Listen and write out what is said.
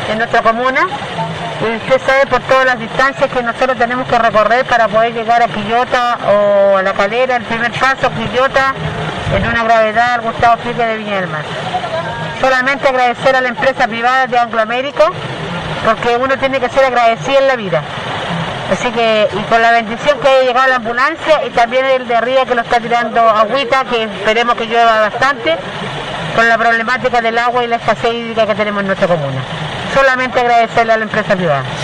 en nuestra comuna. Y usted sabe por todas las distancias que nosotros tenemos que recorrer para poder llegar a Quillota o a La Calera, el primer paso, Quillota, en una gravedad al Gustavo Fricke de Viña del Mar. Solamente agradecer a la empresa privada de Anglo América, porque uno tiene que ser agradecido en la vida. Así que, y con la bendición que haya llegado la ambulancia y también el de arriba que lo está tirando agüita, que esperemos que llueva bastante, con la problemática del agua y la escasez hídrica que tenemos en nuestra comuna. Solamente agradecerle a la empresa privada.